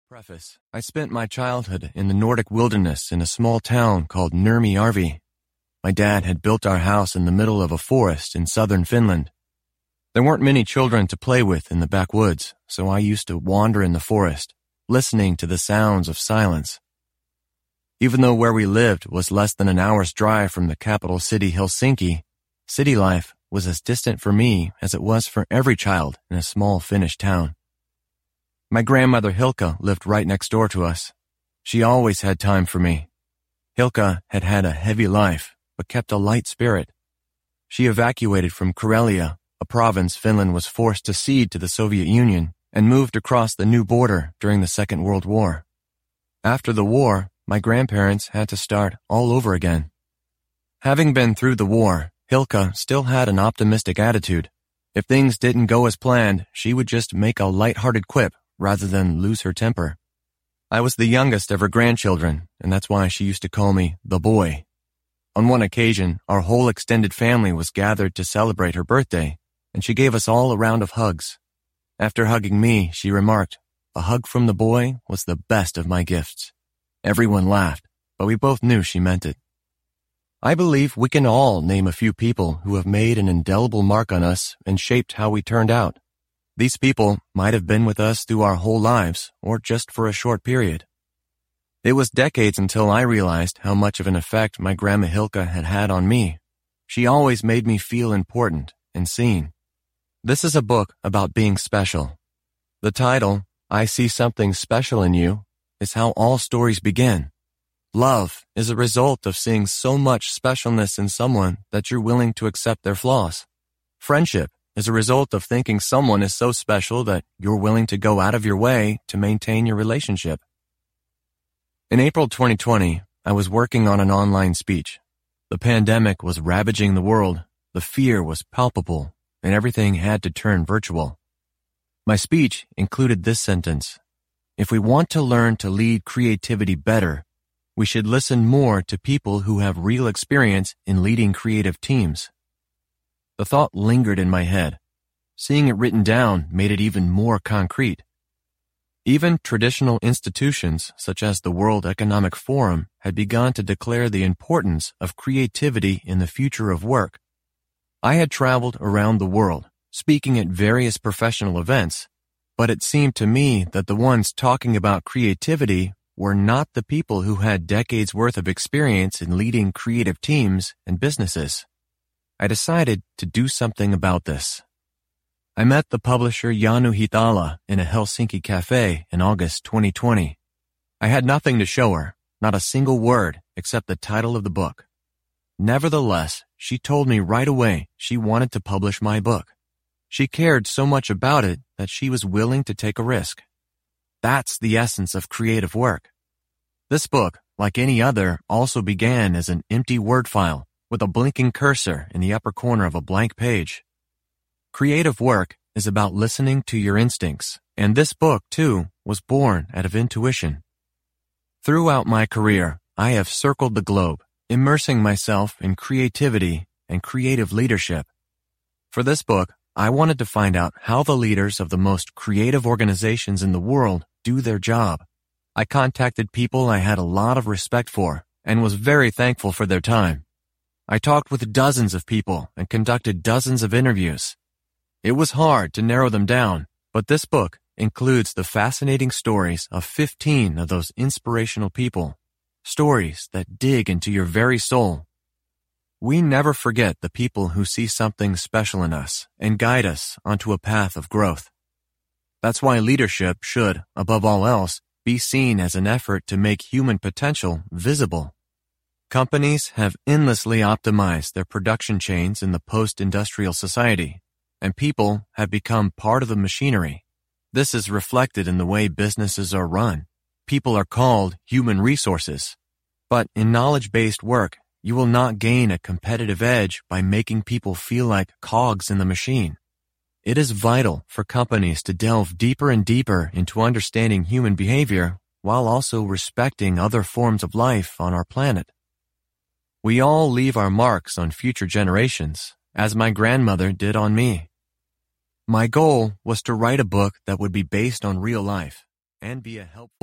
Preface. I spent my childhood in the Nordic wilderness in a small town called Nurmijärvi. My dad had built our house in the middle of a forest in southern Finland. There weren't many children to play with in the backwoods, so I used to wander in the forest, listening to the sounds of silence. Even though where we lived was less than an hour's drive from the capital city Helsinki, city life was as distant for me as it was for every child in a small Finnish town. My grandmother Hilka lived right next door to us. She always had time for me. Hilka had had a heavy life, but kept a light spirit. She evacuated from Karelia, a province Finland was forced to cede to the Soviet Union, and moved across the new border during the Second World War. After the war, my grandparents had to start all over again. Having been through the war, Hilka still had an optimistic attitude. If things didn't go as planned, she would just make a light-hearted quip rather than lose her temper. I was the youngest of her grandchildren, and that's why she used to call me the boy. On one occasion, our whole extended family was gathered to celebrate her birthday, and she gave us all a round of hugs. After hugging me, she remarked, "A hug from the boy was the best of my gifts." Everyone laughed, but we both knew she meant it. I believe we can all name a few people who have made an indelible mark on us and shaped how we turned out. These people might have been with us through our whole lives, or just for a short period. It was decades until I realized how much of an effect my Grandma Hilka had had on me. She always made me feel important and seen. This is a book about being special. The title, I See Something Special in You, is how all stories begin. Love is a result of seeing so much specialness in someone that you're willing to accept their flaws. Friendship is a result of thinking someone is so special that you're willing to go out of your way to maintain your relationship. In April 2020, I was working on an online speech. The pandemic was ravaging the world, the fear was palpable, and everything had to turn virtual. My speech included this sentence: if we want to learn to lead creativity better, we should listen more to people who have real experience in leading creative teams. The thought lingered in my head. Seeing it written down made it even more concrete. Even traditional institutions such as the World Economic Forum had begun to declare the importance of creativity in the future of work. I had traveled around the world, speaking at various professional events, but it seemed to me that the ones talking about creativity were not the people who had decades worth of experience in leading creative teams and businesses. I decided to do something about this. I met the publisher Janu Hitala in a Helsinki cafe in August 2020. I had nothing to show her, not a single word except the title of the book. Nevertheless, she told me right away she wanted to publish my book. She cared so much about it that she was willing to take a risk. That's the essence of creative work. This book, like any other, also began as an empty Word file with a blinking cursor in the upper corner of a blank page. Creative work is about listening to your instincts, and this book, too, was born out of intuition. Throughout my career, I have circled the globe, immersing myself in creativity and creative leadership. For this book, I wanted to find out how the leaders of the most creative organizations in the world do their job. I contacted people I had a lot of respect for and was very thankful for their time. I talked with dozens of people and conducted dozens of interviews. It was hard to narrow them down, but this book includes the fascinating stories of 15 of those inspirational people, stories that dig into your very soul. We never forget the people who see something special in us and guide us onto a path of growth. That's why leadership should, above all else, be seen as an effort to make human potential visible. Companies have endlessly optimized their production chains in the post-industrial society, and people have become part of the machinery. This is reflected in the way businesses are run. People are called human resources. But in knowledge-based work, you will not gain a competitive edge by making people feel like cogs in the machine. It is vital for companies to delve deeper and deeper into understanding human behavior while also respecting other forms of life on our planet. We all leave our marks on future generations, as my grandmother did on me. My goal was to write a book that would be based on real life and be a helpful